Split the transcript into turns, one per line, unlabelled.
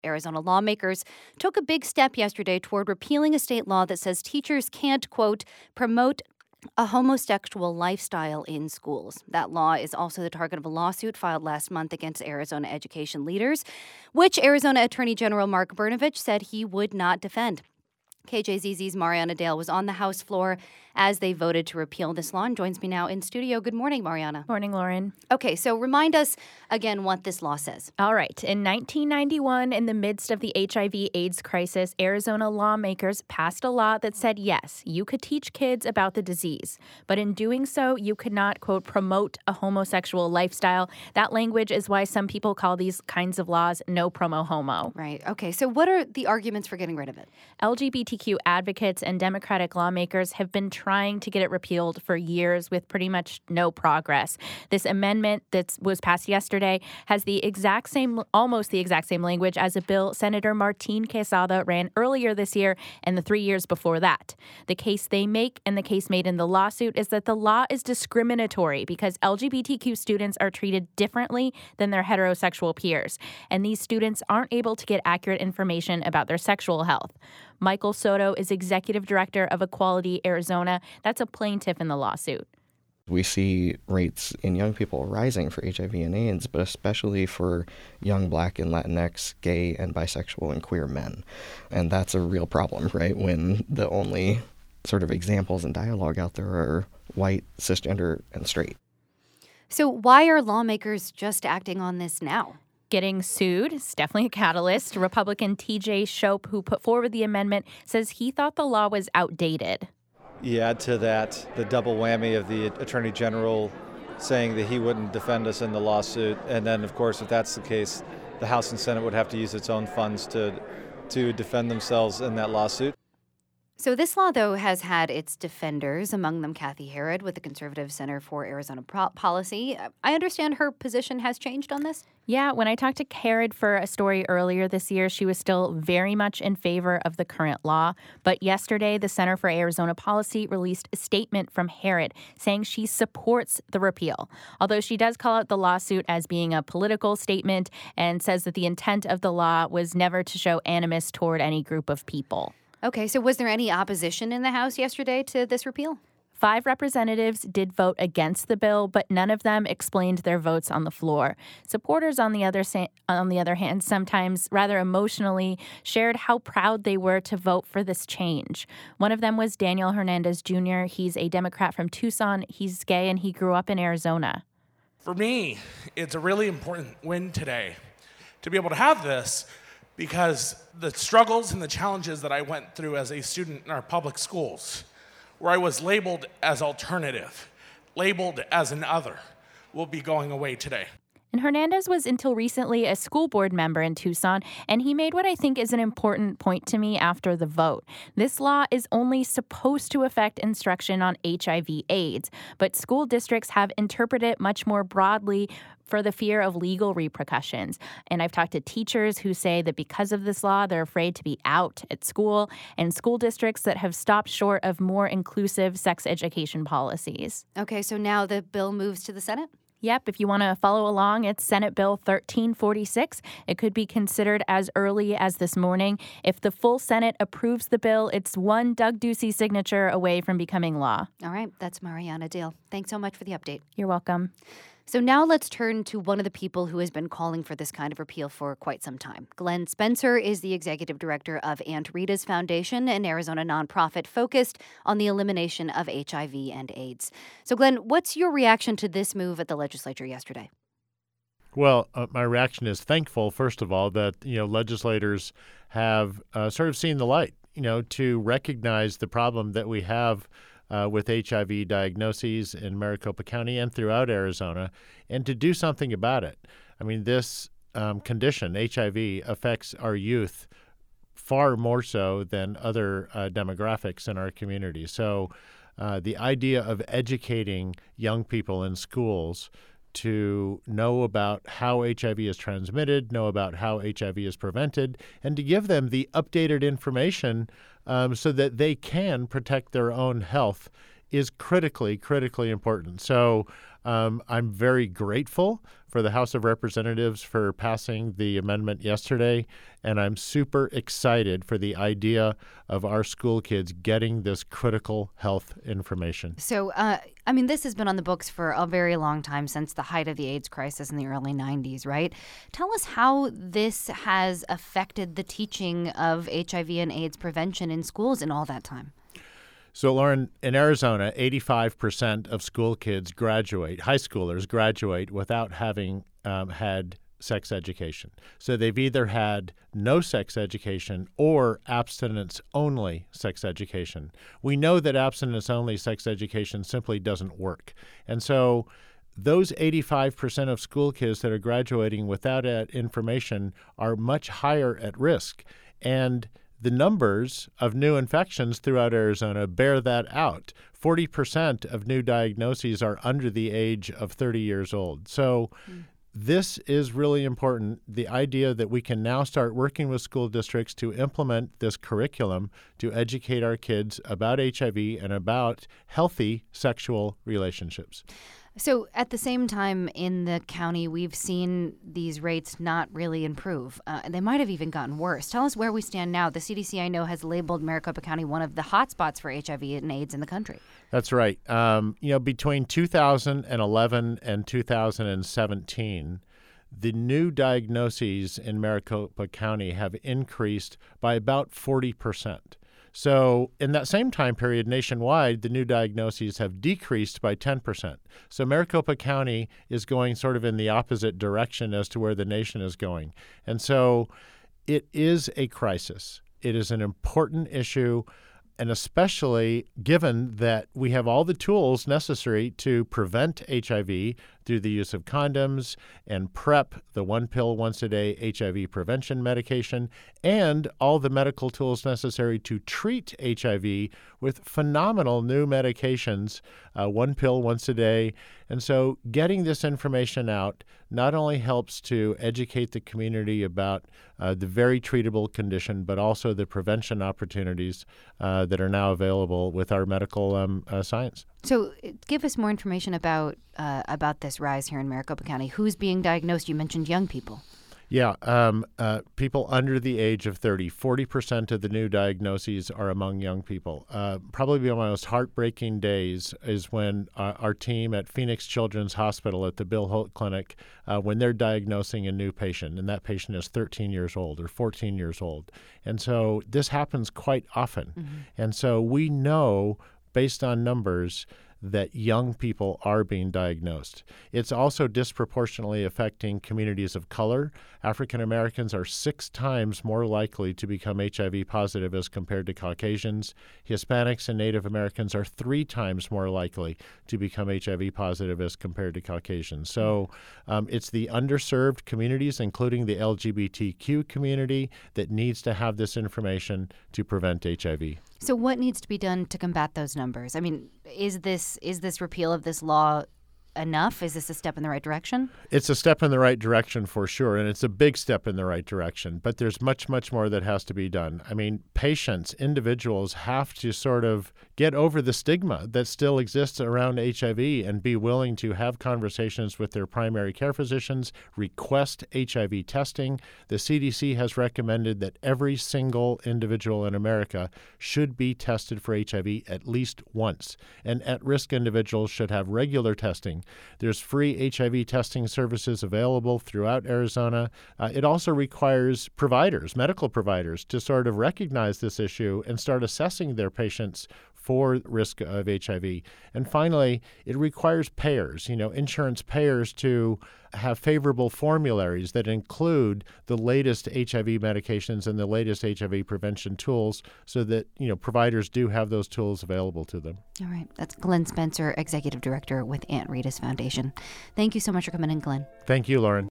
Arizona lawmakers took a big step yesterday toward repealing a state law that says teachers can't, quote, promote a homosexual lifestyle in schools. That law is also the target of a lawsuit filed last month against Arizona education leaders, which Arizona Attorney General Mark Brnovich said he would not defend. KJZZ's Mariana Dale was on the House floor as they voted to repeal this law and joins me now in studio. Good morning, Mariana.
Morning, Lauren.
Okay, so remind us again what this law says.
All right. In 1991, in the midst of the HIV/AIDS crisis, Arizona lawmakers passed a law that said, yes, you could teach kids about the disease, but in doing so, you could not, quote, promote a homosexual lifestyle. That language is why some people call these kinds of laws no promo homo.
Right. Okay, so what are the arguments for getting rid of it?
LGBTQ advocates and Democratic lawmakers have been trying to get it repealed for years with pretty much no progress. This amendment that was passed yesterday has almost the exact same language as a bill Senator Martin Quesada ran earlier this year and the 3 years before that. The case they make and the case made in the lawsuit is that the law is discriminatory because LGBTQ students are treated differently than their heterosexual peers, and these students aren't able to get accurate information about their sexual health. Michael Soto is executive director of Equality Arizona. That's a plaintiff in the lawsuit.
We see rates in young people rising for HIV and AIDS, but especially for young Black and Latinx, gay and bisexual and queer men. And that's a real problem, right? When the only sort of examples and dialogue out there are white, cisgender, and straight.
So why are lawmakers just acting on this now?
Getting sued is definitely a catalyst. Republican TJ Shope, who put forward the amendment, says he thought the law was outdated.
You add to that the double whammy of the Attorney General saying that he wouldn't defend us in the lawsuit. And then, of course, if that's the case, the House and Senate would have to use its own funds to defend themselves in that lawsuit.
So this law, though, has had its defenders, among them Kathy Herod with the Conservative Center for Arizona Policy. I understand her position has changed on this?
Yeah, when I talked to Herod for a story earlier this year, she was still very much in favor of the current law. But yesterday, the Center for Arizona Policy released a statement from Herod saying she supports the repeal, although she does call out the lawsuit as being a political statement and says that the intent of the law was never to show animus toward any group of people.
Okay, so was there any opposition in the House yesterday to this repeal?
5 representatives did vote against the bill, but none of them explained their votes on the floor. Supporters, on the other hand, sometimes rather emotionally shared how proud they were to vote for this change. One of them was Daniel Hernandez Jr. He's a Democrat from Tucson. He's gay, and he grew up in Arizona.
For me, it's a really important win today to be able to have this, because the struggles and the challenges that I went through as a student in our public schools, where I was labeled as alternative, labeled as an other, will be going away today.
And Hernandez was until recently a school board member in Tucson, and he made what I think is an important point to me after the vote. This law is only supposed to affect instruction on HIV/AIDS, but school districts have interpreted it much more broadly for the fear of legal repercussions. And I've talked to teachers who say that because of this law, they're afraid to be out at school, and school districts that have stopped short of more inclusive sex education policies.
Okay, so now the bill moves to the Senate?
Yep, if you want to follow along, it's Senate Bill 1346. It could be considered as early as this morning. If the full Senate approves the bill, it's one Doug Ducey signature away from becoming law.
All right, that's Mariana Dale. Thanks so much for the update.
You're welcome.
So now let's turn to one of the people who has been calling for this kind of repeal for quite some time. Glenn Spencer is the executive director of Aunt Rita's Foundation, an Arizona nonprofit focused on the elimination of HIV and AIDS. So, Glenn, what's your reaction to this move at the legislature yesterday?
Well, my reaction is thankful, first of all, that legislators have sort of seen the light, to recognize the problem that we have with HIV diagnoses in Maricopa County and throughout Arizona, and to do something about it. I mean, this condition, HIV, affects our youth far more so than other demographics in our community. So the idea of educating young people in schools to know about how HIV is transmitted, know about how HIV is prevented, and to give them the updated information so that they can protect their own health is critically important. So I'm very grateful for the House of Representatives for passing the amendment yesterday, and I'm super excited for the idea of our school kids getting this critical health information.
So, this has been on the books for a very long time, since the height of the AIDS crisis in the early 90s, right? Tell us how this has affected the teaching of HIV and AIDS prevention in schools in all that time.
So, Lauren, in Arizona, 85% of school kids graduate, high schoolers graduate without having had sex education. So they've either had no sex education or abstinence-only sex education. We know that abstinence-only sex education simply doesn't work. And so those 85% of school kids that are graduating without that information are much higher at risk. And the numbers of new infections throughout Arizona bear that out. 40% of new diagnoses are under the age of 30 years old. So this is really important, the idea that we can now start working with school districts to implement this curriculum to educate our kids about HIV and about healthy sexual relationships.
So at the same time in the county, we've seen these rates not really improve. They might have even gotten worse. Tell us where we stand now. The CDC, I know, has labeled Maricopa County one of the hot spots for HIV and AIDS in the country.
That's right. Between 2011 and 2017, the new diagnoses in Maricopa County have increased by about 40%. So in that same time period nationwide, the new diagnoses have decreased by 10%. So Maricopa County is going sort of in the opposite direction as to where the nation is going. And so it is a crisis. It is an important issue, and especially given that we have all the tools necessary to prevent HIV through the use of condoms and PrEP, the one pill once a day HIV prevention medication, and all the medical tools necessary to treat HIV with phenomenal new medications, one pill once a day. And so getting this information out not only helps to educate the community about the very treatable condition, but also the prevention opportunities that are now available with our medical science.
So give us more information about this rise here in Maricopa County. Who's being diagnosed? You mentioned young people.
Yeah, people under the age of 30. 40% of the new diagnoses are among young people. Probably one of the most heartbreaking days is when our team at Phoenix Children's Hospital at the Bill Holt Clinic, when they're diagnosing a new patient, and that patient is 13 years old or 14 years old. And so this happens quite often. Mm-hmm. And so we know, based on numbers, that young people are being diagnosed. It's also disproportionately affecting communities of color. African Americans are 6 times more likely to become HIV positive as compared to Caucasians. Hispanics and Native Americans are 3 times more likely to become HIV positive as compared to Caucasians. So it's the underserved communities, including the LGBTQ community, that needs to have this information to prevent HIV.
So what needs to be done to combat those numbers? I mean, is this repeal of this law enough? Is this a step in the right direction?
It's a step in the right direction for sure, and it's a big step in the right direction. But there's much, much more that has to be done. I mean, patients, individuals have to sort of get over the stigma that still exists around HIV and be willing to have conversations with their primary care physicians, request HIV testing. The CDC has recommended that every single individual in America should be tested for HIV at least once, and at-risk individuals should have regular testing. There's free HIV testing services available throughout Arizona. It also requires providers, medical providers, to sort of recognize this issue and start assessing their patients for risk of HIV. And finally, it requires payers, insurance payers, to have favorable formularies that include the latest HIV medications and the latest HIV prevention tools so that, providers do have those tools available to them.
All right. That's Glenn Spencer, Executive Director with Aunt Rita's Foundation. Thank you so much for coming in, Glenn.
Thank you, Lauren.